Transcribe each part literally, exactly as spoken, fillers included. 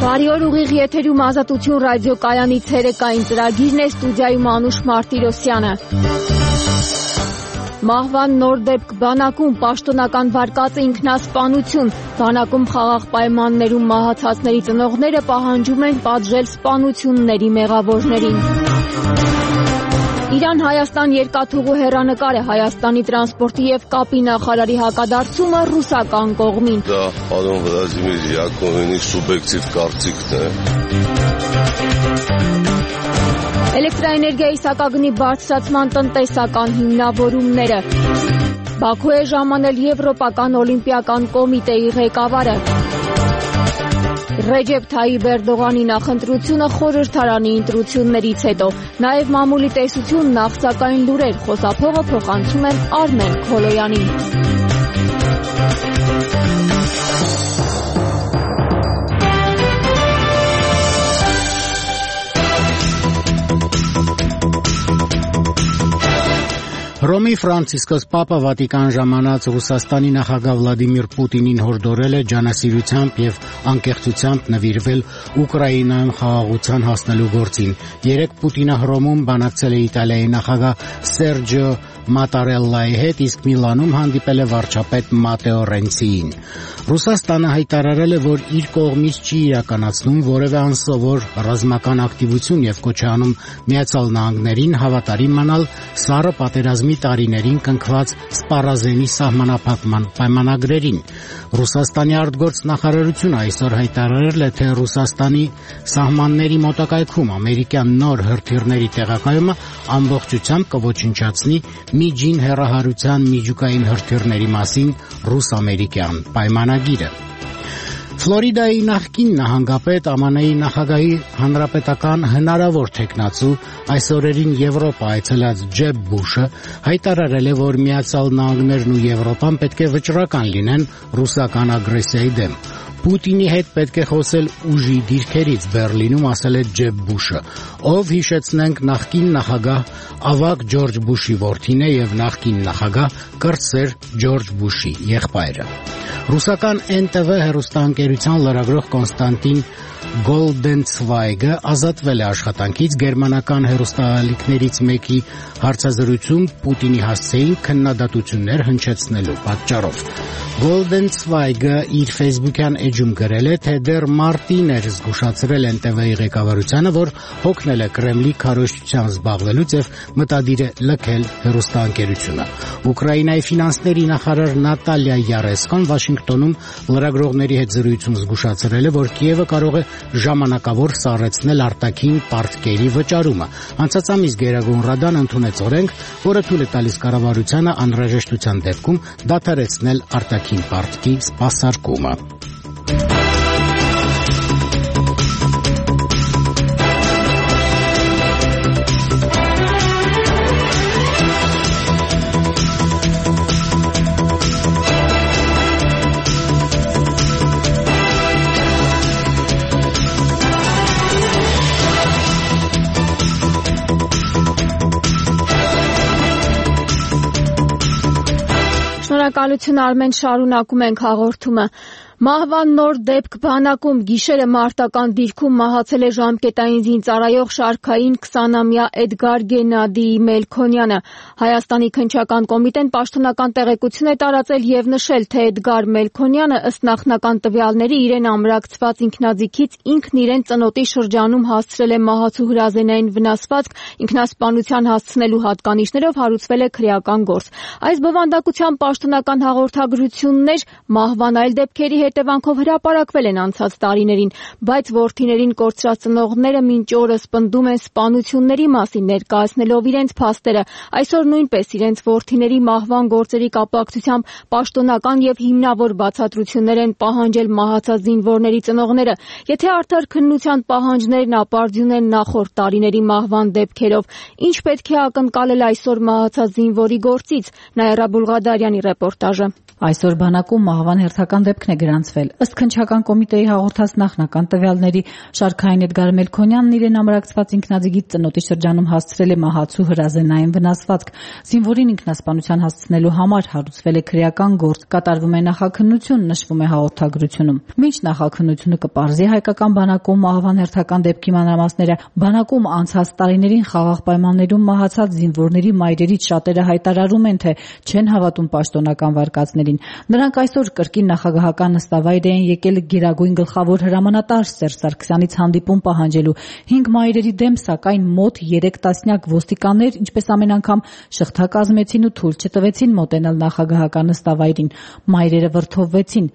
Բարի օր, ուղիղ եթերում Ազատություն ռադիոկայանի ցերեկային ծրագիրն է, ստուդիայում Անուշ Մարտիրոսյանը։ Մահվան նոր դեպք բանակում, պաշտոնական վարկածը ինքնասպանություն, բանակում խաղաղ պայմաններում մահացածների ծնողները պահանջում են պատժել սպանությունների մեղավորներին։ Իրան-Հայաստան երկաթուղու հեռանկարը, Հայաստանի տրանսպորտի և կապի նախարարի հակադարձումը ռուսական կողմին։ Դա պարոն Վլադիմիր Յակոմյանի սուբյեկտիվ կարծիքն է։ Էլեկտրաէներգիայի սակագնի բարձրացման տնտեսական հիմնավորումները։ Բաքու է ժամանել Եվրոպական օլիմպիական կոմիտեի ղեկավարը։ Ռեջեփ Թայիփ Էրդողանի նախընտրությունը խորհրդարանի ընտրություններից հետո, նաև մամուլի տեսություն նախ սակայն լուրեր, խոսափողը փոխանցում են Արմեն Քոլոյանին։ Հռոմի Ֆրանցիսկոս Պապը Վատիկան ժամանած Ռուսաստանի նախագահ Վլադիմիր Պուտինին հորդորել է ջանասիրությամբ եւ անկեղծությամբ նվիրվել Ուկրաինայում խաղաղության հասնելու գործին։ Երեկ Պուտինը Հռոմում բանակցել է Իտալիայի նախագահ Սերջիո Մատարելլայի հետ, իսկ Միլանում հանդիպել է վարչապետ Մատեո Ռենցիին։ Ռուսաստանը հայտարարել է, որ իր կողմից չի իրականացնում որևէ անսովոր ռազմական ակտիվություն եւ կոչ է անում Միացյալ Նահանգներին հավատարիմ մնալ սառը պատերազմի տարիներին կնքված սպառազենի սահմանափակման պայմանագրերին։ Ռուսաստանի արտգործ նախարարությունը այսօր հայտարարել է, թե Ռուսաստանի սահմանների մոտակայքում ամերիկյան նոր հրթիռների տեղակայումը ամբողջությամբ կոչնչացնի միջին հեռահարության միջուկային հրթիռների մասին ռուս-ամերիկյան պայմանագիրը։ Ֆլորիդայի նախկին նահանգապետ Է Մ Ն-ի նախագահի հանրապետական հնարավոր թեկնածու այս օրերին Եվրոպա այցելած Ջեբ Բուշը հայտարարել է, որ Միացյալ Նահանգներն ու Եվրոպան պետք է վճռական լինեն ռուսական ագրեսիայի դեմ։ Պուտինի հետ պետք է խոսել ուժի դիրքերից, Բեռլինում ասել է Ջեբ Բուշը, ով հիշեցնենք նախկին նախագահ ավագ Ջորջ Բուշի որդին է եւ նախկին նախագահ կրտսեր Ջորջ Բուշի եղբայրը։ Ռուսական Էն Տե Վե հեռուստաընկերության լրագրող Կոնստանտին Գոլդենցվայգը ազատվել է աշխատանքից գերմանական հեռուստաալիքներից մեկի հարցազրույցում Պուտինի հասցեին քննադատություններ հնչեցնելու պատճառով։ Գոլդենցվայգը իր ֆեյսբուքյան էջում գրել է, թե դեռ մարտին էր զգուշացրել Էն Տե Վե-ի ղեկավարությանը, որ հոգնել է Կրեմլի քարոզչությամբ զբաղվելուց եւ մտադիր է լքել հեռուստաընկերությունը։ Ուկրաինայի ֆինանսների նախարար Նատալիա Յարեսկոն Վաշինգտոնում լրագրողների հետ զրույցում զգուշացրել է, որ Կիևը կարող է ժամանակավոր սառեցնել արտաքին պարտքերի վճարումը։ Անցած ամիս Գերագույն Ռադան ընդունեց օրենք, որը թույլ է տալիս կառավարությանը անհրաժեշտության դեպքում դադարեցնել արտաքին պարտքի սպասարկումը։ Շնորհակալություն Արմեն, շարունակում ենք հաղորդումը։ Մահվան նոր դեպք բանակում, գիշերը մարտական դիրքում մահացել է ժամկետային զինծառայող շարքային քսանամյա Էդգար Գենադիի Մելքոնյանը։ Հայաստանի քննչական կոմիտեն պաշտոնական տեղեկություն է տարածել եւ նշել, թե Էդգար Մելքոնյանը ըստ նախնական տվյալների իրեն ամրակցված ինքնաձիգից ինքն իրեն ծնոտի շրջանում հասցրել է մահացու հրազենային վնասվածք, ինքնասպանության հասցնելու հատկանիշներով հարուցվել է քրեական գործ։ Այս բովանդակությամբ պաշտոնական հաղորդագրություններ մահվան այլ դեպքերի հետևանքով հրապարակվել են անցած տարիներին, բայց որդիներին կորցրած ծնողները մինչ օրս պնդում են սպանությունների մասին, ներկայացնելով իրենց փաստերը։ Այսօր նույնպես իրենց որդիների մահվան գործերի կապակցությամբ պաշտոնական եւ հիմնավոր բացատրություններ են պահանջել մահացած զինվորների ծնողները։ Եթե արդար քննության պահանջներն ապարդյուն են նախորդ տարիների մահվան դեպքերով, ինչ պետք է ակնկալել այսօր մահացած զինվորի գործից։ Նաիրա Բուլղադարյանի ռեպորտաժը։ Այսօր բանակում մահվան հերթական դեպքն է գրանցվել։ Ըստ քննչական կոմիտեի հաղորդած նախնական տվյալների, շարքային Էդգար Մելքոնյանն իրեն ամրակցված ինքնաձիգից ծնոտի շրջանում հասցրել է մահացու հրազենային վնասվածք։ Զինվորին ինքնասպանության հասցնելու համար հարուցվել է քրեական գործ, կատարվում է նախաքննություն, նշվում է հաղորդագրությունում։ Մինչ նախաքննությունը կպարզի հայկական բանակում մահվան հերթական դեպքի մանրամասները, բանակում անցած տարիներին խաղաղ պայմաններում մահացած զինվորների մայրերից շատերը հայտարարում են, թե չեն հավատում պաշտոնական վարկածներին։ Նրանք այսօր կրկին նախագահական նստավայր էին եկել Գերագույն գլխավոր հրամանատար Սերժ Սարգսյանից հանդիպում պահանջելու։ Հինգ մայրերի դեմ, սակայն մոտ երեք տասնյակ ոստիկաններ, ինչպես ամեն անգամ, շղթա կազմեցին ու թույլ չտվեցին մոտենալ նախագահական նստավայրին։ Մայրերը վրդովվեցին։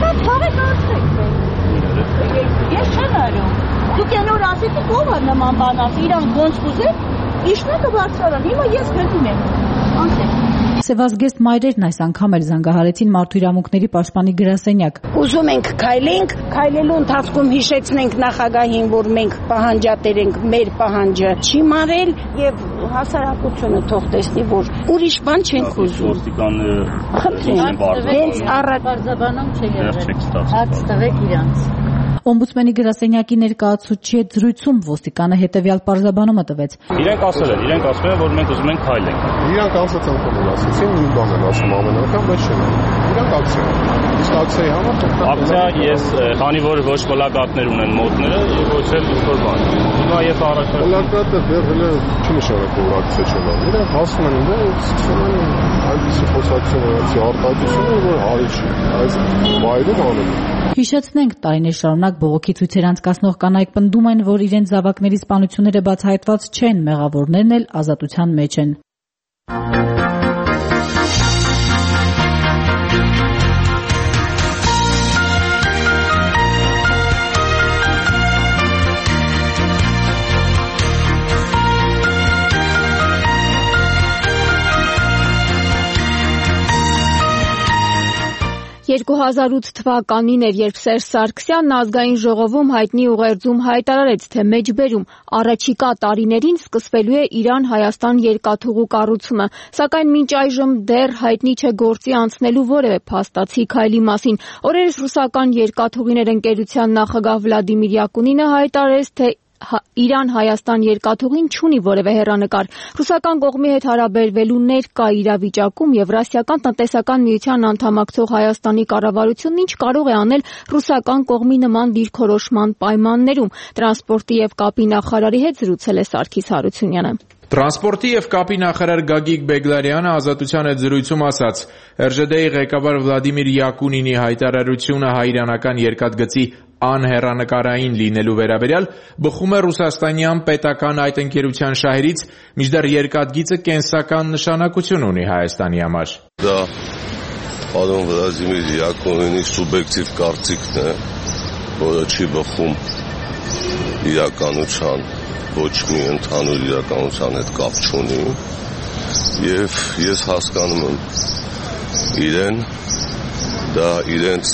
Ես չեմ արում։ Դուք ենոր ասեցիք ով է նման բան ասի, իրան ոնց կուզեք, իշմեկը բարձրան, հիմա ես գրվում եմ, անցեք։ Սևազգեստ մայրերն այս անգամ էլ զանգահարեցին Մարդու իրավունքների պաշտպանի գրասենյակ։ Ուզում ենք քայլենք, քայլելու ընթացքում հիշեցնենք նախագահին, որ մենք պահանջատեր ենք, մեր պահանջը չի մարել եւ հասարակությունը թող տեսնի, որ ուրիշ բան չենք ուզում։ Խնդրեմ, հենց առատ բարձաբանում չի եղել։ Հաց տվեք իրանց։ Օմբուդսմենի գրասենյակի ներկայացուցչի հետ զրույցում ոստիկանը հետևյալ պարզաբանումը տվեց։ Իրենք ասել են, իրենք ասում են, որ մենք ուզում ենք քայլենք։ Իրանք ասած անգամ ասեցին, նույն բանն են ասում ամեն անգամ, բայց չէ։ Իրանք ակցիա։ Իսկ ակցիայի համար ակցիա ես քանի որ ոչ պլակատներ ունեն մոտները, եւ ոչ էլ ինչ-որ բան։ Հիմա ես առաջ պլակատը դեռ հələ չնշանակում որ ակցիա չունեն։ Իրանք հասնում են ու սկսում են այնպիսի խոսակցություն ունեցի արտադրությունը, որ արի չի։ Այս վայրում անում են։ Հիշեցնենք, տարիներ շարունակ բողոքի ցույցեր անցկացնող կանայք պնդում են, որ իրենց զավակների սպանությունները բացահայտված չեն, մեղավորներն էլ ազատության մեջ են։ երկու հազար ութ թվականին էր, երբ Սերժ Սարգսյանն ազգային ժողովում հայտնի ուղերձում հայտարարեց, թե մեջբերում առաջիկա տարիներին սկսվելու է Իրան-Հայաստան երկաթուղու կառուցումը, սակայն մինչ այժմ դեռ հայտնի չէ գործի անցնելու որևէ փաստացի քայլի մասին։ Օրերս ռուսական երկաթուղիներ ընկերության նախագահ Վլադիմիր Յակունինը հայտարարեց, թե Իրան-Հայաստան երկաթուղին չունի որևէ հեռանկար։ Ռուսական կողմի հետ հարաբերվելու ներկա իրավիճակում Եվրասիական տնտեսական միության անդամակցող Հայաստանի կառավարությունն ինչ կարող է անել ռուսական կողմի նման դիրքորոշման պայմաններում։ Տրանսպորտի եւ կապի նախարարի հետ զրուցել է Սարգիս Հարությունյանը։ Տրանսպորտի եւ կապի նախարար Գագիկ Բեգլարյանը ազատության հետ զրույցում ասաց. Էր ժե դե-ի ղեկավար Վլադիմիր Յակունինի հայտարարությունը հայիրանական երկաթգծի անհեռանկարային լինելու վերաբերյալ բխում է ռուսաստանյան պետական այդ ընկերության շահերից, մինչդեռ երկաթգիծը կենսական նշանակություն ունի Հայաստանի համար։ Դա պարոն Վլադիմիր Յակունինի սուբյեկտիվ կարծիքն է, որը չի բխում իրականության, ոչ մի ընդհանուր իրականության հետ կապ չունի, եւ ես հասկանում եմ իրեն, դա իրենց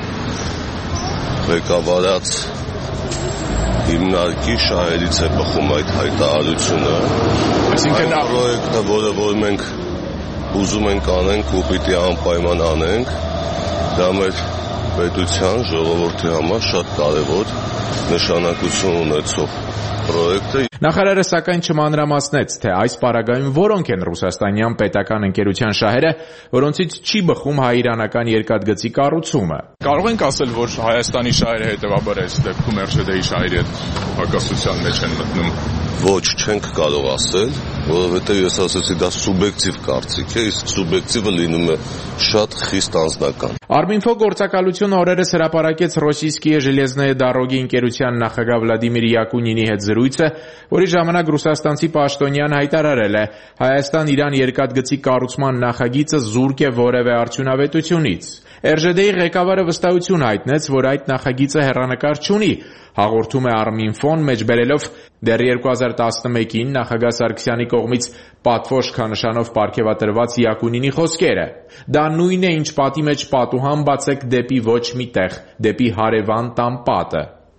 ղեկավարած հիմնարկի շահերից է բխում այդ հայտարարությունը։ Այսինքն այդ պրոյեկտը, որը որ մենք ուզում ենք անենք ու պիտի անպայման անենք, դա մեր պետության ժողովրդի համար շատ կարևոր նշանակություն ունեցող պրոյեկտ է։ Նախարարը սակայն չմանրամասնեց, թե այս պարագայում որոնք են ռուսաստանյան պետական ընկերության շահերը, որոնցից չի բխում հայիրանական երկաթգծի կառուցումը։ Կարող ենք ասել, որ Հայաստանի շահերը հետևաբար այս դեպքում էր ժե դե-ի շահերի հետ հակասության մեջ են մտնում։ Ոչ, չենք կարող ասել, որովհետև ես ասեցի դա սուբյեկտիվ կարծիք է, իսկ սուբյեկտիվը լինում է շատ խիստ անձնական։ Արմինֆո գործակալությունը օրերս հրապարակեց Ռոսիյսկիե ժելեզնոյե դարոգի ընկերության նախագահ Վլադիմիր Յակունինի հետ զրույցը, որի ժամանակ ռուսաստանցի պաշտոնյան հայտարարել է. Հայաստան-Իրան երկաթգծի կառուցման նախագիծը զուրկ է որևէ արդյունավետությունից։ էր ժե դե-ի ղեկավարը վստահություն հայտնեց, որ այդ նախագիծը հեռանկար չունի, հաղորդում է Արմինֆոն, մեջբերելով դեռ երկու հազար տասնմեկին նախագահ Սարգսյանի կողմից պատվոշքանշանով պարգևատրված Յակունինի խոսքերը։ Դա նույնն է, ինչ պատի մեջ պատուհան բացեք դեպի ոչ մի տեղ, դեպի հարևան տան պատը։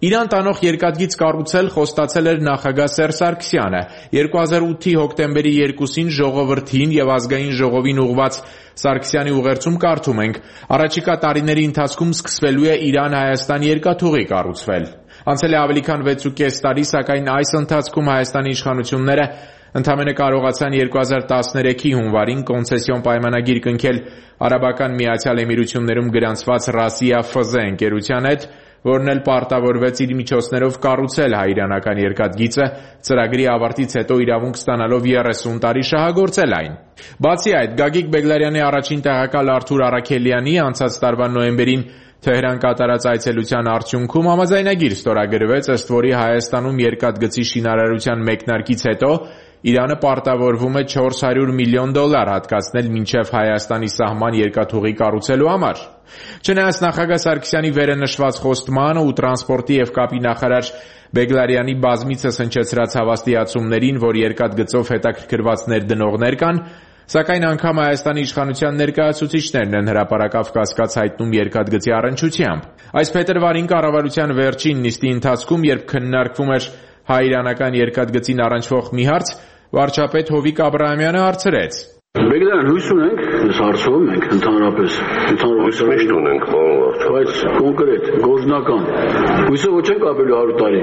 Իրան տանող երկաթգիծ կառուցել խոստացել էր նախագահ Սերժ Սարգսյանը։ երկու հազար ութի հոկտեմբերի երկուսին ժողովրդին եւ ազգային ժողովին ուղղված Սարգսյանի ուղերձում կարդում ենք. առաջիկա տարիների ընթացքում սկսվելու է Իրան-Հայաստան երկաթուղի կառուցվել։ Անցել է ավելի քան վեց ու կես տարի, սակայն այս ընթացքում Հայաստանի իշխանությունները ընդամենը կարողացան երկու հազար տասներեքի հունվարին կոնցեսիոն պայմանագիր կնքել Արաբական Միացյալ Էմիրություններում գրանցված Ռասիա Ֆ Զ ընկերության հետ, որն էլ պարտավորվեց իր միջոցներով կառուցել հայ-իրանական երկաթգիծը, ծրագրի ավարտից հետո իրավունք ստանալով երեսուն տարի շահագործել այն։ Բացի այդ, Գագիկ Բեգլարյանի առաջին տեղակալ Արթուր Առաքելյանի անցած տարվա նոյեմբերին Թեհրան կատարած այցելության արդյունքում համաձայնագիր ստորագրվեց, ըստ որի Հայաստանում երկաթգծի շինարարության մեկնարկից հետո Իրանը պարտավորվում է չորս հարյուր միլիոն դոլար հատկացնել մինչև Հայաստանի սահման երկաթուղի կառուցելու համար։ Չնայած նախագահ Սարգսյանի վերը նշված խոստմանը ու տրանսպորտի եւ կապի նախարար Բեգլարյանի բազմիցս հնչեցրած հավաստիացումներին, որ երկաթգծով հետաքրքրված ներդնողներ կան, սակայն անգամ Հայաստանի իշխանության ներկայացուցիչներն են հրապարակավ կասկած հայտնում երկաթգծի առնչությամբ։ Այս փետրվարին կառավարության վերջին նիստի ընթացքում, երբ քննարկվում էր հայ-իրանական երկաթգծին առնչվող մի հարց, վարչապետ Հովիկ Աբրահամյանը հարցրեց. Բեգլարյան, հույս ունենք, ես հարցում ենք ընդհանրապես, ընդհանրապես միշտ ունենք, պարոն վարչապետ։ Բայց կոնկրետ, գործնական, հույսով չենք ապելու հարյուր տարի։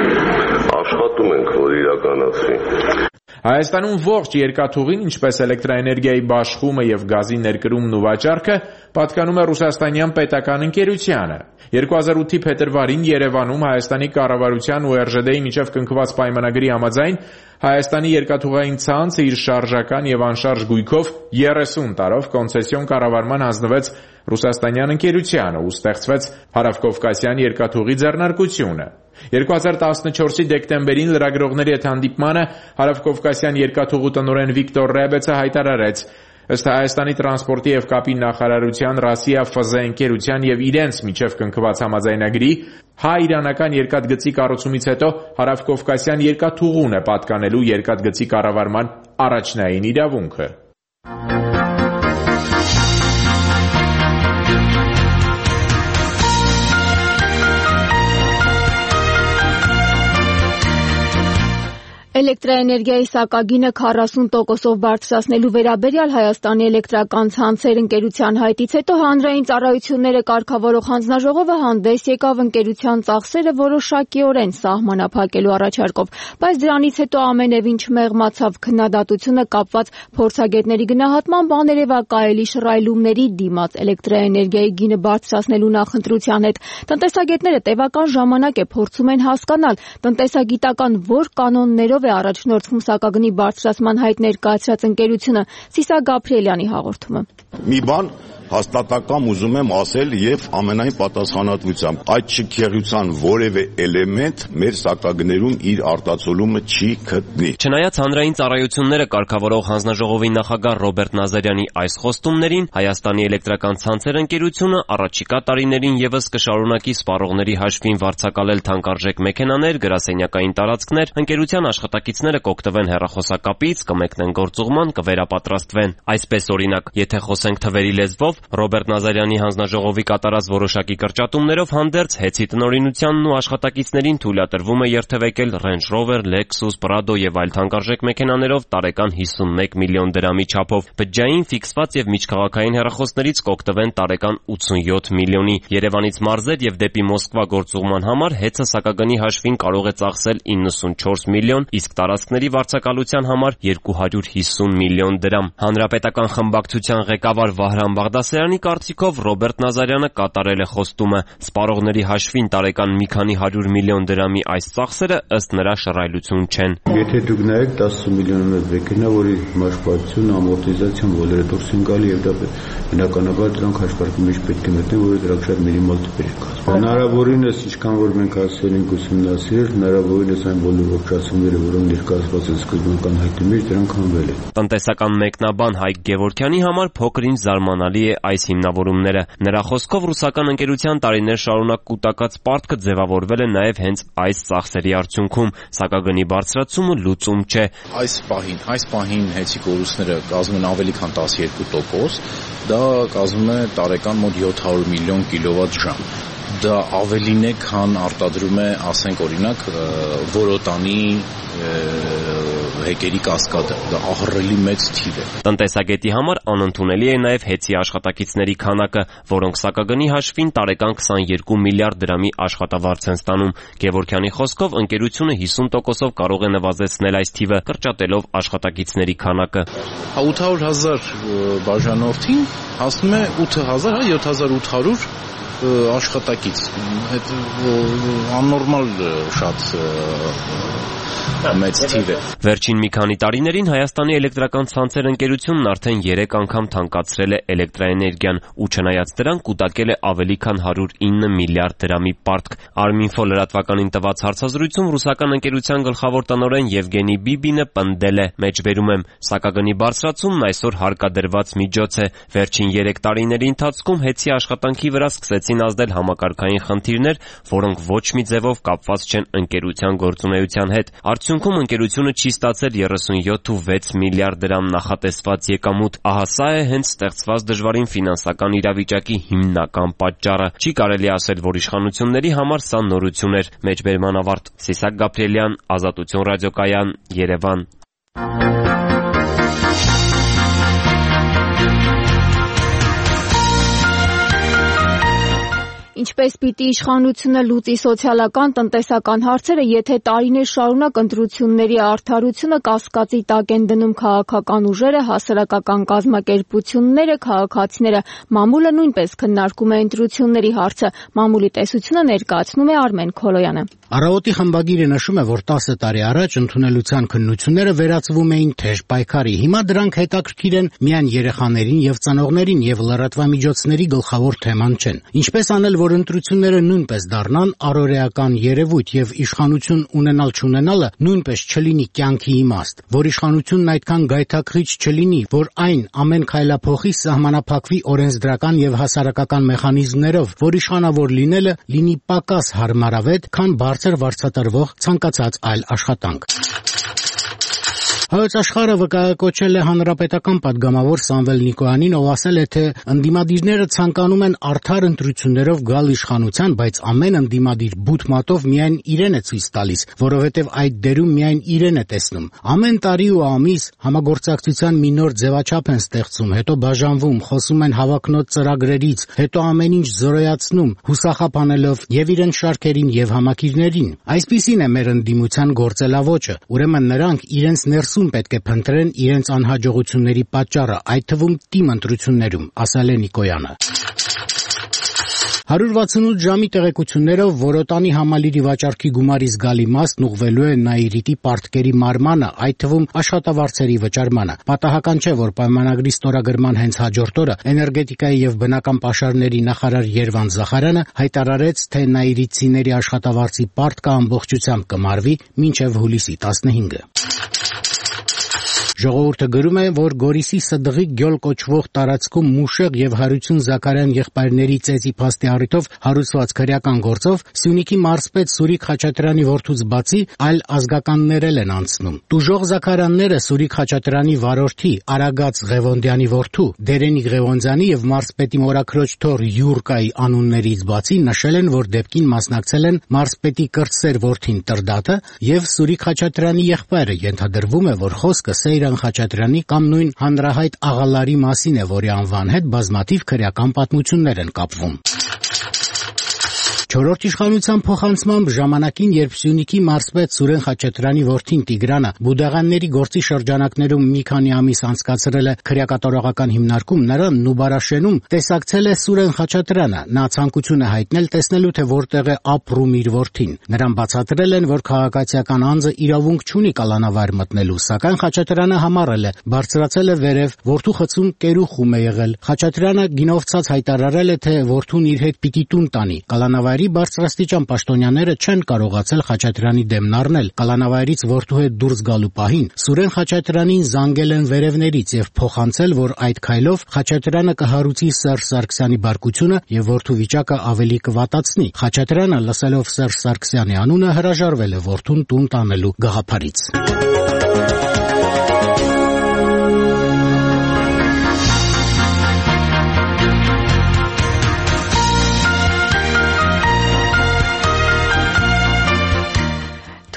Աշխատում ենք, որ իրականացվի։ Հայաստանում ողջ երկաթուղին, ինչպես էլեկտրաէներգիայի բաշխումը եւ գազի ներկրումն ու վաճառքը, պատկանում է ռուսաստանյան պետական ընկերությանը։ երկու հազար ութի փետրվարին Երևանում Հայաստանի կառավարության ու Ռ Ժ D-ի միջև կնքված պայմանագրի համաձայն Հայաստանի երկաթուղային ցանցը իր շարժական եւ անշարժ գույքով երեսուն տարով կոնցեսիոն կառավարման հանձնվեց ռուսաստանյան ընկերությանը ու ստեղծվեց Հարավկովկասյան երկաթուղի ձեռնարկությունը։ երկու հազար տասնչորսի դեկտեմբերին լրագրողների հետ հանդիպմանը Հարավկովկասյան երկաթուղու տնօրեն Վիկտոր Ռեբեցը հայտարարեց. ըստ Հայաստանի տրանսպորտի եւ կապի նախարարության Ռասիա Ֆ Զ ընկերության եւ իրենց միջև կնքված համաձայնագրի հայ-իրանական երկաթգծի կառուցումից հետո Հարավկովկասյան երկաթուղուն է պատկանելու երկաթգծի կառավարման առաջնային իրավունքը։ Էլեկտրաէներգիայի սակագինը քառասուն տոկոսով բարձրացնելու վերաբերյալ Հայաստանի էլեկտրական ցանցեր ընկերության հայտից հետո հանրային ծառայությունները կարգավորող հանձնաժողովը հանդես եկավ ընկերության ծախսերը որոշակիորեն սահմանափակելու առաջարկով, բայց դրանից հետո ամենևին չմեղմացավ քննադատությունը կապված փորձագետների գնահատման բաներևակայելի շռայլումների դիմաց էլեկտրաէներգիայի գինը բարձրացնելու նախընտրության հետ։ Տնտեսագետները տևական ժամանակ է փորձում են հասկանալ տնտեսագիտական որ կանոններով է առաջնորդվում սակագնի բարձրացման հայտ ներկայացրած ընկերությունը։ Սիսակ Գաբրիելյանի հաղորդումը։ Մի բան հաստատակամ ուզում եմ ասել եւ ամենայն պատասխանատվությամբ այդ շքեղության որևէ էլեմենտ մեր սակագներում իր արտացոլումը չի գտնի։ Չնայած հանրային ծառայությունները կարգավորող հանձնաժողովի նախագահ Ռոբերտ Նազարյանի այս խոստումներին, Հայաստանի էլեկտրական ցանցեր ընկերությունը առաջիկա տարիներին եւս կշարունակի սպառողների հաշվին վարձակալել թանկարժեք մեքենաներ, գրասենյակային տարածքներ, ընկերության աշխատակիցները կօգտվեն հեռախոսակապից, կմեկնեն գործուղման, կվերապատրաստվեն։ Այսպես օրինակ, եթե խոսենք թվերի լեզվով, Ռոբերտ Նազարյանի հանձնաժողովի կատարած որոշակի կրճատումներով հանդերձ հեծի տնօրինությանն ու աշխատակիցներին թույլատրվում է երթևեկել Range Rover, Lexus, Prado եւ այլ թանկարժեք մեքենաներով տարեկան հիսունմեկ միլիոն դրամի չափով։ Բջջային, ֆիքսված եւ միջքաղաքային հեռախոսներից կօգտվեն տարեկան ութսունյոթ միլիոնի։ Երևանից մարզեր եւ դեպի Մոսկվա գործուղման համար հեծը սակագնի հաշվին կարող է ծախսել իննսունչորս միլիոն, իսկ տարածքների վարձակալության համար երկու հարյուր հիսուն միլիոն դրամ։ Հանրապետական խմբակցության ղեկավար Վահրամ Բաղդասարյանի կարծիքով Ռոբերտ Նազարյանը կատարել է խոստումը։ Սպառողների հաշվին տարեկան մի քանի հարյուր միլիոն դրամի այս ծախսերը ըստ նրա շռայլություն չեն։ Եթե դուք նայեք տասը միլիոնով մեքենա, որի մաշկվածություն, ամորտիզացիան բոլորը դուրս են գալի եւ դա բնականաբար դրանք հաշվարկի մեջ պետք է մտնեն, որը դրանք շատ մինիմալ տիպեր են կազմում։ Հնարավորինս, ինչքան որ մենք ասել ենք ուսումնասիրել, հնարավորինս այն բոլոր ողջացումները, որոնք ներկայացված են սկզբնական հայտի մեջ, դրանք հանվել են։ Տնտեսական մեկնաբան Հայկ Գևորգյանի համար փոքր-ինչ զարմանալի է այս հիմնավորումները։ Նրա խոսքով ռուսական ընկերության տարիներ շարունակ կուտակած պարտքը ձևավորվել է նաև հենց այս ծախսերի արդյունքում, սակագնի բարձրացումը լուծում չէ։ Այս պահին, այս պահին հեծի կորուստները կազմում են ավելի քան տասներկու տոկոս, դա կազմում է տարեկան մոտ յոթ հարյուր միլիոն կիլովատ ժամ։ դա ավելին է, քան արտադրում է, ասենք օրինակ, որոտանի հեկերի կասկադը, դա ահռելի մեծ թիվ է։ Տնտեսագետի համար անընդունելի է նաև հեծի աշխատակիցների քանակը, որոնք սակագնի հաշվին տարեկան քսաներկու միլիարդ դրամի աշխատավարձ են ստանում։ Գևորգյանի խոսքով ընկերությունը հիսուն տոկոսով կարող է նվազեցնել այս թիվը, կրճատելով աշխատակիցների քանակը։ ութ հարյուր հազար բաժանորդին հասնում է ութ հազար, յոթ հազար ութ հարյուր աշխատակից, այդ աննորմալ շատ մեծ թիվ է։ Վերջին մի քանի տարիներին Հայաստանի էլեկտրական ցանցեր ընկերությունն արդեն երեք անգամ թանկացրել է էլեկտրաէներգիան ու չնայած դրան կուտակել է ավելի քան հարյուր ինը միլիարդ դրամի պարտք։ Arminfo լրատվականին տված հարցազրույցում ռուսական ընկերության գլխավոր տնօրեն Եվգենի Բիբինը պնդել է. «Մեջբերում եմ, սակագնի բարձրացումն այսօր հարկադրված միջոց է։ Վերջին երեք տարիների ընթացքում հեծի աշխատանքի վրա սկսեցին ազդել համակարգային խնդիրներ, որոնք ոչ մի ձևով կապված չեն ընկերության գործունեության հետ։ Արդյունքում ընկերությունը չի ստացել երեսունյոթ ու վեց միլիարդ դրամ նախատեսված եկամուտ։ Ահա սա է հենց ստեղծված դժվարին ֆինանսական իրավիճակի հիմնական պատճառը։ Չի կարելի ասել, որ իշխանությունների համար սա նորություն էր»։ Մեջբերման ավարտ։ Սիսակ Գաբրիելյան, Ազատություն ռադիոկայան, Երևան։ Ինչպես պիտի իշխանությունը լուծի սոցիալական տնտեսական հարցերը, եթե տարիներ շարունակ ընտրությունների արդարությունը կասկածի տակ են դնում քաղաքական ուժերը, հասարակական կազմակերպությունները, քաղաքացիները, մամուլը նույնպես քննարկում է ընտրությունների հարցը։ Մամուլի տեսությունը ներկայացնում է Արմեն Քոլոյանը։ Առավոտի խմբագիրը նշում է, որ տասը տարի առաջ ընդունելության քննությունները վերածվում էին թեժ պայքարի։ Հիմա դրանք հետաքրքիր են միայն երեխաներին եւ ծնողներին եւ լրատվամիջոցների գլխավոր թեման չեն։ Ինչպես անել, որ ընտրությունները նույնպես դառնան առօրեական երևույթ եւ իշխանություն ունենալ-չունենալը նույնպես չլինի կյանքի իմաստ, որ իշխանությունն այդքան գայթակղիչ չլինի, որ այն ամեն քայլափոխի սահմանափակվի օրենսդրական եւ հասարակական մեխանիզմներով, որ իշխանավոր լինելը լինի պակաս հարմարավետ, քան բարձր վարձատրվող ցանկացած այլ աշխատանք։ Հայոց աշխարհը վկայակոչել է հանրապետական падգամավոր Սամվել Նիկոյանին, ով ասել է, թե ընդդիմադիրները ցանկանում են արդար ընտրություններով գալ իշխանության, բայց ամեն ընդդիմադիր բութ մատով միայն իրեն է ցույց տալիս, որովհետև այդ դերում միայն իրեն է տեսնում։ Ամեն տարի ու ամիս համագործակցության մի նոր ձևաչափ են ստեղծում, հետո բաժանվում, խոսում են հավակնոտ ծրագրերից, հետո ամեն ինչ զորոյացնում, հուսախաբ անելով եւ իրենց շարքերին եւ համակիրներին։ Այսպիսին է մեր ընդդիմության գործելավոճը, ուրեմն նրանք իրենց ներսում պետք է փնտրեն իրենց անհաջողությունների պատճառը, այդ թվում թիմ ընտրություններում, ասել է Նիկոյանը։ հարյուր վաթսունութ ժամի տեղեկություններով Որոտանի համալիրի վաճառքի գումարի զգալի մասն ուղղվելու է Նաիրիտի պարտքերի մարմանը, այդ թվում աշխատավարձերի վճարմանը։ Պատահական չէ, որ պայմանագրի ստորագրման հենց հաջորդ օրը էներգետիկայի եւ բնական պաշարների նախարար Երվան Զախարյանը հայտարարեց, թե նաիրիտցիների աշխատավարձի պարտքը ամբողջությամբ կմարվի մինչեւ հուլիսի տասնհինգը։ Ժողովուրդը գրում է, որ Գորիսի Սդղի գյոլ կոչվող տարածքում Մուշեղ եւ Հարություն Զաքարյան եղբայրների ծեծի փաստի առիթով հարուցված քրեական գործով Սյունիքի մարզպետ Սուրիկ Խաչատրյանի որդուց բացի այլ ազգականներ են անցնում։ Տուժող Զաքարյանները Սուրիկ Խաչատրյանի վարորդի Արագած Ղևոնդյանի որդու Դերենիկ Ղևոնդյանի եւ մարզպետի մորաքրոջ թոռ Յուրկայի անուններից բացի նշել են, որ դեպքին մասնակցել են մարզպետի կրտսեր որդին Տրդատը եւ Սուրիկ Խաչատրյանի եղբայրը։ Ենթադրվում է, որ խոսքը Սեյրան Խաչատրյանի կամ նույն հանրահայտ աղալարի մասին է, որի անվան հետ բազմաթիվ քրեական պատմություններ են կապվում։ Չորրորդ իշխանության փոխանցմամբ ժամանակին, երբ Սյունիքի մարզպետ Սուրեն Խաչատրյանի որդին Տիգրանը Բուդաղանների գործի շրջանակներում մի քանի ամիս անցկացրել է քրեակատարողական հիմնարկում, նրան Նուբարաշենում տեսակցել է Սուրեն Խաչատրյանը։ Նա ցանկություն է հայտնել տեսնելու, թե որտեղ է ապրում իր որդին։ Նրան բացատրել են, որ քաղաքացիական անձը իրավունք չունի կալանավար մտնելու, սակայն Խաչատրյանը համառել է, բարձրացել է վերև, որդու խցում կերուխում է եղել։ Խաչատրյանը գինովցած հայտարարել է, թե որդուն իր հետ պիտի տուն տանի։ Կալանավարի բարձրաստիճան պաշտոնյաները չեն կարողացել Խաչատրյանի դեմն առնել։ Կալանավայրից որդու հետ դուրս գալու պահին Սուրեն Խաչատրյանին զանգել են վերևներից եւ փոխանցել, որ այդ քայլով Խաչատրյանը կհարուցի Սերժ Սարգսյանի բարկությունը եւ որդու վիճակը ավելի կվատացնի։ Խաչատրյանը, լսելով Սերժ Սարգսյանի անունը, հրաժարվել է որդուն տուն տանելու գաղափարից։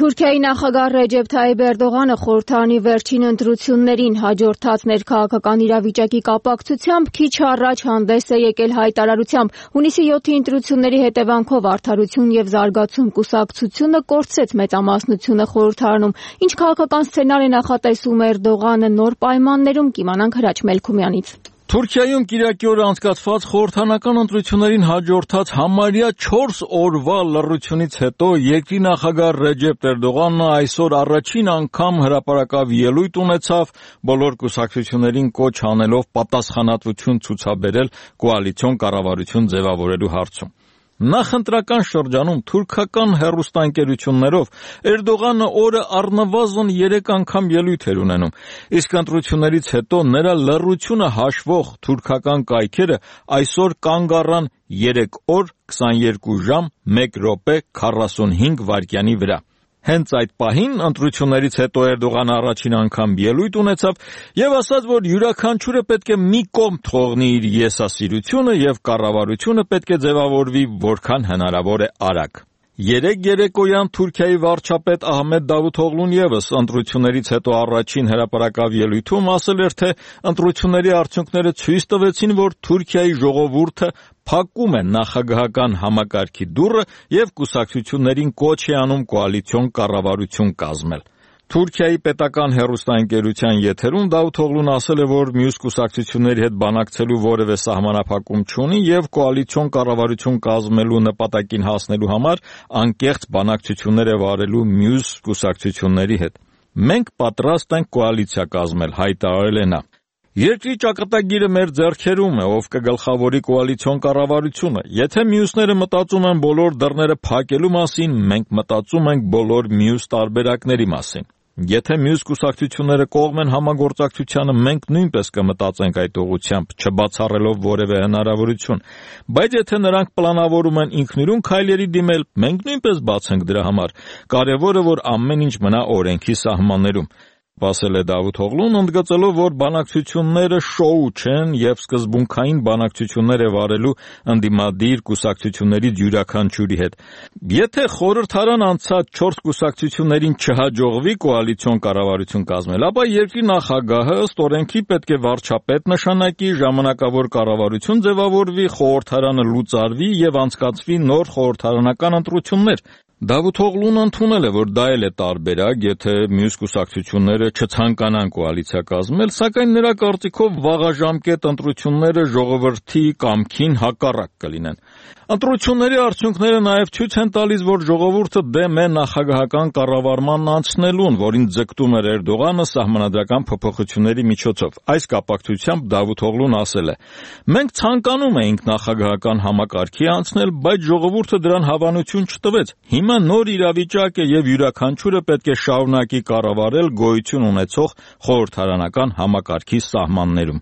Թուրքիայի նախագահ Ռեջեփ Թայիփ Էրդողանը խորհրդարանի վերջին ընտրություններին հաջորդած ներքաղաքական իրավիճակի կապակցությամբ քիչ առաջ հանդես է եկել հայտարարությամբ. հունիսի յոթի ընտրությունների հետևանքով Արդարություն եւ զարգացում կուսակցությունը կորցրեց մեծամասնությունը խորհրդարանում. Ինչ քաղաքական սցենար է նախատեսում Էրդողանը նոր պայմաններում, կիմանանք Հրաչ Մելքումյանից. Թուրքիայում կիրակի օրը անցկացված խորհրդարանական ընտրություններին հաջորդած համարյա չորս օրվա լռությունից հետո երկրի նախագահ Ռեջեփ Էրդողանը այսօր առաջին անգամ հրապարակավ ելույթ ունեցավ, բոլոր կուսակցություններին կոչ անելով պատասխանատվություն ցուցաբերել կոալիցիոն կառավարություն ձևավորելու հարցում. Նախընտրական շրջանում թուրքական հեռուստաընկերություններով Էրդողանը օրը առնվազն երեք անգամ ելույթ էր ունենում, իսկ ընտրություններից հետո նրա լռությունը հաշվող թուրքական կայքերը այսօր կանգ առան երեք օր, քսաներկու ժամ, մեկ րոպե, քառասունհինգ վայրկյանի վրա. Հենց այդ պահին ընտրություններից հետո Էրդողանը առաջին անգամ ելույթ ունեցավ եւ ասաց, որ յուրաքանչյուրը պետք է մի կողմ թողնի իր եսասիրությունը եւ կառավարությունը պետք է ձևավորվի որքան հնարավոր է արագ. Երեկ երեկոյան Թուրքիայի վարչապետ Ահմեդ Դավութօղլուն եւս ընտրություններից հետո առաջին հրապարակավ ելույթում ասել էր, թե ընտրությունների արդյունքները ցույց տվեցին, որ Թուրքիայի ժողովուրդը փակում է նախագահական համակարգի դուռը եւ կուսակցություններին կոչ է անում կոալիցիոն կառավարություն կազմել. Թուրքիայի պետական հեռուստաընկերության եթերում Դավութօղլուն ասել է, որ մյուս կուսակցությունների հետ բանակցելու որևէ սահմանափակում չունի եւ կոալիցիոն կառավարություն կազմելու նպատակին հասնելու համար անկեղծ բանակցություններ է վարելու մյուս կուսակցությունների հետ. Մենք պատրաստ ենք կոալիցիա կազմել, հայտարարել է նա. Երկրի ճակատագիրը մեր ձեռքերում է, ով կգլխավորի կոալիցիոն կառավարությունը. Եթե մյուսները մտածում են բոլոր դռները փակելու մասին, մենք մտածում ենք բոլոր մյուս տարբերակների մասին. Եթե մյուս կուսակցությունները կողմ են համագործակցությանը, մենք նույնպես կմտածենք այդ ուղղությամբ, չբացառելով որևէ հնարավորություն, բայց եթե նրանք պլանավորում են ինքնուրույն քայլերի դիմել, մենք նույնպես բաց ենք դրա համար, կարևորը որ ամեն ինչ մնա օրենքի սահմաններում. Ասել է Դավութօղլուն, ընդգծելով, որ բանակցությունները շոու չեն եւ սկզբունքային բանակցություններ է վարելու ընդդիմադիր կուսակցություններից յուրաքանչյուրի հետ. Եթե խորհրդարան անցած չորս կուսակցություններին չհաջողվի կոալիցիոն կառավարություն կազմել, ապա երկրի նախագահը ըստ օրենքի պետք է վարչապետ նշանակի, ժամանակավոր կառավարություն ձևավորվի, խորհրդարանը լուծարվի եւ անցկացվի նոր խորհրդարանական ընտրություններ. Դավութօղլուն ընդունել է, որ դա էլ է տարբերակ, եթե մյուս կուսակցությունները չցանկանան կոալիցիա կազմել, սակայն նրա կարծիքով վաղաժամկետ ընտրությունները ժողովրդի կամքին հակառակ կլինեն. Ընտրությունների արդյունքները նաև ցույց են տալիս, որ ժողովուրդը դեմ է նախագահական կառավարման անցնելուն, որին ձգտում էր Էրդողանը սահմանադրական փոփոխությունների միջոցով. Այս կապակցությամբ Դավութօղլուն ասել է. Մենք ցանկանում էինք նախագահական համակարգի անցնել, բայց ժողովուրդը դրան հավանություն չտվեց. Հիմա նոր իրավիճակ է եւ յուրաքանչյուրը պետք է շարունակի կառավարել գոյություն ունեցող խորհրդարանական համակարգի սահմաններում.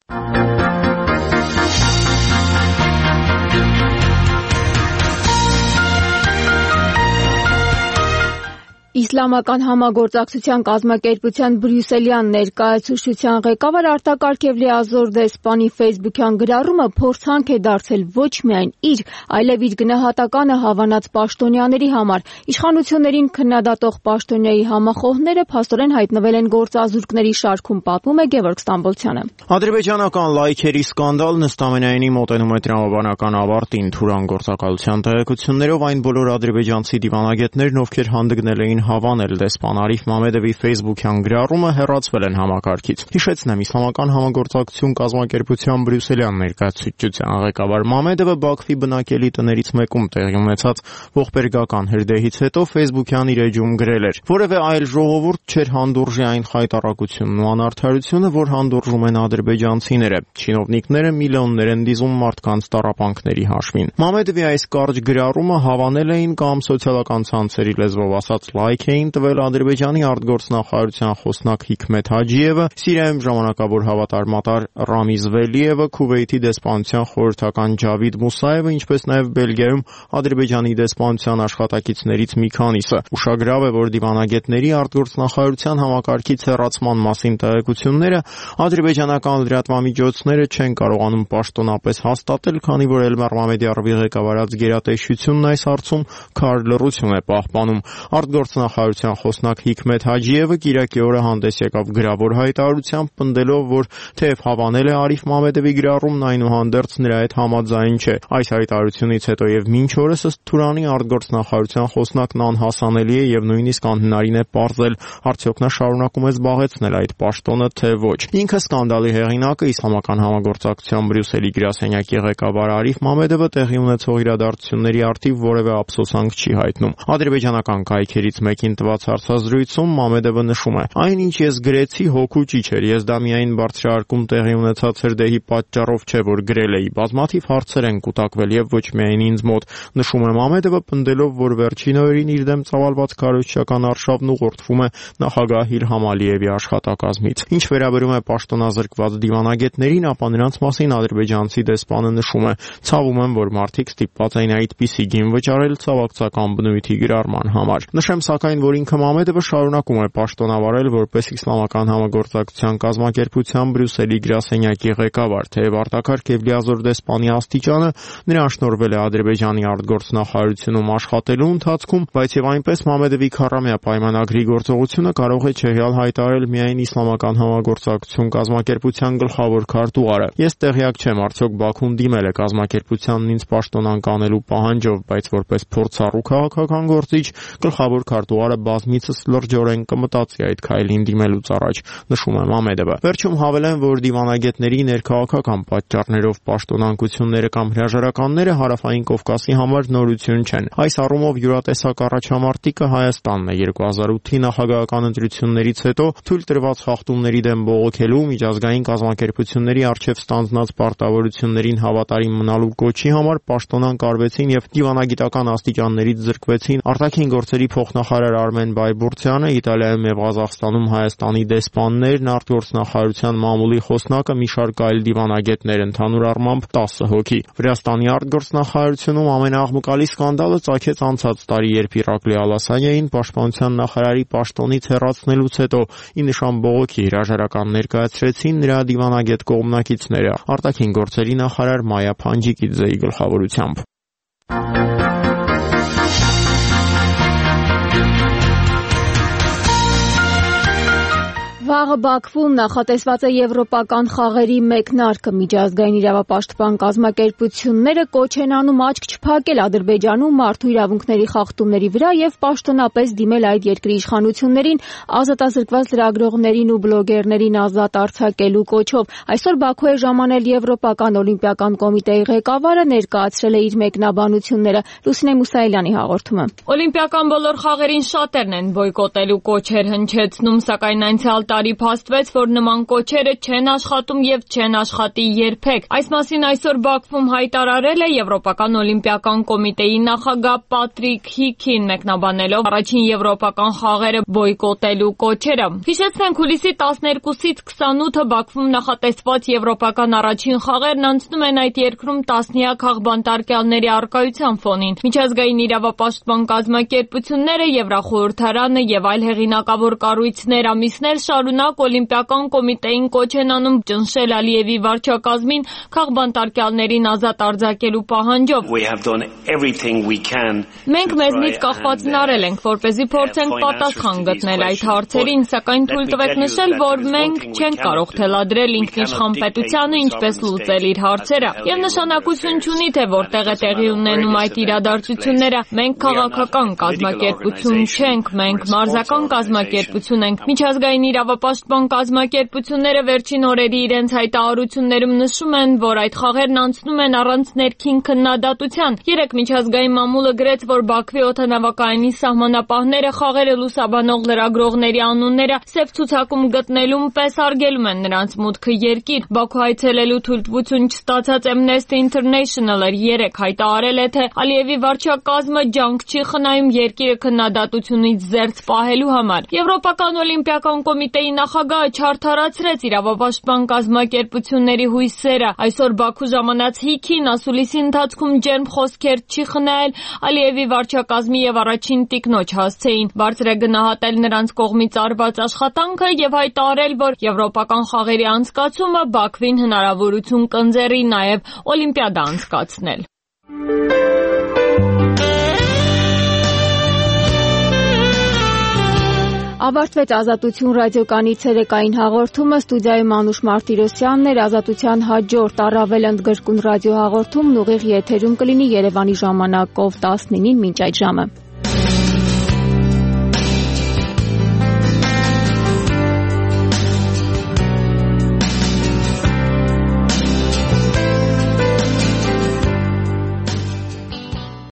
Իսլամական համագործակցության կազմակերպության Բրյուսելյան ներկայացուցչության ղեկավար Արտակարգ Էվլիազոր Դեսպանի ֆեյսբուքյան գրառումը փորձանք է դարձել ոչ միայն իր, այլև իր գնահատականը հավանած պաշտոնյաների համար. Իշխանություններին քննադատող պաշտոնյայի համախոհները փաստորեն հայտնվել են գործազուրկների շարքում, պատմում է Գևորգ Ստամբոլցյանը. Ադրբեջանական լայքերի սկանդալն ըստ ամենայնի մոտենում է տրամաբանական ավարտին. Թուրան գործակալության տեղեկություններով այն բոլոր ադրբեջանցի դիվանագետներն, ովքեր հանդգնել էին հավանել դեսպան Արիֆ Մամեդովի ֆեյսբուքյան գրառումը, հեռացվել են համակարգից. Հիշեցնեմ, Իսլամական համագործակցություն կազմակերպության Բրյուսելյան ներկայացուցչության ղեկավար Մամեդովը Բաքվի բնակելի տներից մեկում տեղի ունեցած ողբերգական հրդեհից հետո ֆեյսբուքյան իր էջում գրել էր. որևէ այլ ժողովուրդ չէր հանդուրժի այն խայտառակությունն ու անարդարությունը, որ հանդուրժում են ադրբեջանցիները. Չինովնիկները միլիոններ են դիզում մարդկանց տառապանքների հաշվին. Մամեդովի այս կարճ գրառումը հավանել էին կամ սոցիալական ցանցերի լեզվով ասած լայք էին տվել Ադրբեջանի արտգործնախարարության խոսնակ Հիքմեթ Հաջիևը, Սիրիայում ժամանակավոր հավատարմատար Ռամիզ Վելիևը, Քուվեյթի դեսպանության խորհրդական Ջավիդ Մուսայևը, ինչպես նաև Բելգիայում Ադրբեջանի դեսպանության աշխատակիցներից մի քանիսը. Ուշագրավ է, որ դիվանագետների արտգործնախարարության համակարգից հեռացման մասին տեղեկությունները ադրբեջանական լրատվամիջոցները չեն կարողանում պաշտոնապես հաստատել, քանի որ Էլմար Մամեդյարովի ղեկավարած գերատեսչությունն այս հարցում քար լռություն է պահպանում. Արտգործնախարարության նախարարության խոսնակ Հիկմետ Հաջիևը կիրակի օրը հանդես եկավ գրավոր հայտարարությամբ, պնդելով, որ թեև հավանել է Արիֆ Մամեդովի գրառումն, այնուհանդերձ նրա հետ համաձայն չէ։ Այս հայտարարությունից հետո եւ մինչ օրս ըստ Թուրանի արտգործնախարարության խոսնակն անհասանելի է եւ նույնիսկ անհնարին է պարզել, արդյոք նա շարունակում է զբաղեցնել այդ պաշտոնը, թե ոչ։ Ինքը սկանդալի հեղինակը Իսլամական համագործակցության Բրյուսելի գրասենյակի ղեկավար Արիֆ Մամեդովը տեղի ունեցող իրադարձությունների արդիվ որևէ ափսոսանք չի հայտնում։ Ադրբեջանական կայքերից մեկին տված հարցազրույցում Մամեդովը նշում է. «Այն, ինչ ես գրեցի, հոգու ճիչ էր։ Ես դա միայն բարձրահարկում տեղի ունեցած հրդեհի պատճառով չէ, որ գրել էի։ Բազմաթիվ հարցեր են կուտակվել եւ ոչ միայն ինձ մոտ», նշում է Մամեդովը, պնդելով, որ վերջին օրերին իր դեմ ծավալված քարոզչական արշավն ուղղորդվում է նախագահ Իլհամ Ալիևի աշխատակազմից։ Ինչ վերաբերում է պաշտոնազրկված դիվանագետներին, ապա նրանց մասին ադրբեջանցի դեսպանը նշում է. «Ցավում եմ, որ մարդիկ ստիպված էին այդպիսի գին վճարել ցավակցական բնույթի գրառման համար»։ Նշեմ սակայն, որ ինքը Մամեդովը շարունակում է պաշտոնավարել որպես Իսլամական համագործակցության կազմակերպության Բրյուսելի գրասենյակի ղեկավար, թեև արտակարգ եւ լիազոր դեսպանի աստիճանը նրան շնորհվել է Ադրբեջանի արտգործնախարարությունում աշխատելու ընթացքում, բայց եւ այնպես Մամեդովի քառամյա պայմանագրի գործողությունը կարող է չհեյալ հայտարարել միայն Իսլամական համագործակցություն կազմակերպության գլխավոր քարտուղարը։ Ես տեղյակ չեմ, արդյոք Բաքուն դիմել է կազմակերպությանն ինձ պաշտոնանկ անելու պահանջով, բայց որպես փորձառու քաղաքական գործիչ գլխավոր քարտուղարը բազմիցս լրջորեն կմտածի այդ քայլին դիմելուց առաջ, նշում է Մամեդովը։ Վերջում հավելեն, որ դիվանագետների ներքաղաքական պատճառներով պաշտոնանկությունները կամ հրաժարականները Հարավային Կովկասի համար նորություն չեն։ Այս առումով յուրատեսակ առաջամարտիկը Հայաստանն է երկու հազար ութի նախագահական ընտրություններից հետո թույլ տրված խախտումների դեմ բողոքելու, միջազգային կազմակերպությունների առջև ստանձնած պարտավորություններին հավատարիմ մնալու կոչի համար պաշտոնանկ արվեցին եւ դիվանագիտական աստիճաններից զրկվեցին արտաքին գործերի փոխնախարար Արմեն Բայբուրցյանը, Իտալիայում եւ Ղազախստանում Հայաստանի դեսպաններն, արտգործնախարարության մամուլի խոսնակը, մի շարք այլ դիվանագետներ, ընդհանուր առմամբ տասը հոգի։ Վրաստանի արտգործնախարարությունում ամենաաղմկալի սկանդալը ծագեց անցած տարի, երբ Իրակլի Ալասանյային պաշտպանության նախարարի պաշտոնից հեռացնելուց հետո ի նշան բողոքի հրաժարական ներկայացրեցին նրա դիվանագետ կողմնակիցները, արտաքին գործերի նախարար Մայա Փանջիկիձեի գլխավորությամբ։ Վաղը Բաքվում նախատեսված է եվրոպական խաղերի մեկնարկը։ Միջազգային իրավապաշտպան կազմակերպությունները կոչ են անում աչք չփակել Ադրբեջանում մարդու իրավունքների խախտումների վրա եւ պաշտոնապես դիմել այդ երկրի իշխանություններին ազատազրկված լրագրողներին ու բլոգերներին ազատ արձակելու կոչով։ Այսօր Բաքու է ժամանել Եվրոպական օլիմպիական կոմիտեի ղեկավարը, ներկայացրել է իր մեկնաբանությունները։ Լուսինե Մուսայելյանի հաղորդումը։ Օլիմպիական բոլոր խաղերին շատերն են բոյկոտելու կոչեր հնչեցնում, սակայն այնցյալ տարի փաստվեց, որ նման կոչերը չեն աշխատում եւ չեն աշխատի երբեք։ Այս մասին այսօր Բաքվում հայտարարել է Եվրոպական օլիմպիական կոմիտեի նախագահ Պատրիկ Հիկին, մեկնաբանելով առաջին եվրոպական խաղերը բոյկոտելու կոչերը։ Հիշեցնենք, հուլիսի տասներկուսից քսանութը Բաքվում նախատեսված եվրոպական առաջին խաղերն անցնում են այդ երկրում տասնյակ աղբանտարկյալների առկայության ֆոնին։ Միջազգային իրավապաշտպան կազմակերպությունները, Եվրախորհրդարանը եւ այլ հեղինակավոր կառույցներ ամիսներ շարունակ օլիմպիական կոմիտեին կոչ են անում ճնշել Ալիևի վարչակազմին քաղբանտարկյալներին ազատ արձակելու պահանջով։ Մենք մեզնից կախվածն արել ենք, որպեսզի փորձենք պատասխան գտնել այդ հարցերին, սակայն թույլ տվեք նշել, որ մենք չենք կարող թելադրել ինքնիշխան պետությանը ինչպես լուծել իր հարցերը։ Եվ նշանակություն չունի, թե որտեղ է տեղի ունենում այդ իրադարձությունները։ Մենք քաղաքական կազմակերպություն չենք, մենք մարզական կազմակերպություն ենք։ Միջազգային իրավապաշտպան կազմակերպությունները վերջին օրերի իրենց հայտարարություններում նշում են, որ այդ խաղերն անցնում են առանց ներքին քննադատության։ Երեկ միջազգային մամուլը գրեց, որ Բաքվի օդանավակայանի սահմանապահները խաղերը լուսաբանող լրագրողների անունները սև ցուցակում գտնելուն պես արգելում են նրանց մուտքը երկիր։ Բաքու այցելելու թույլտվություն չստացած Amnesty International-ը երեկ հայտարարել է, թե Ալիևի վարչակազմը ջանք չի խնայում երկիրը քննադատությունից զերծ պահելու համար։ Եվրոպական օլիմպիական կոմիտեի նախագահը չարդարացրեց իրավապաշտպան կազմակերպությունների հույսերը։ Այսօր Բաքու ժամանած Հիկին ասուլիսի ընթացքում ջերմ խոսքեր չի խնայել Ալիևի վարչակազմի եւ առաջին տիկնոջ հասցեին։ Բարձր է գնահատել նրանց կողմից արված աշխատանքը եւ հայտարարել, որ եվրոպական խաղերի անցկացումը Բաքվին հնարավորություն կընձեռի նաեւ օլիմպիադա անցկացնել։ Ավարտվեց Ազատություն ռադիոկանի ցերեկային հաղորդումը, ստուդիայում Անուշ Մարտիրոսյանն էր, Ազատության հաջորդ առավել ընդգրկուն ռադիոհաղորդումն ուղիղ եթերում կլինի Երևանի ժամանակով տասնինին մինչ այդ ժամը։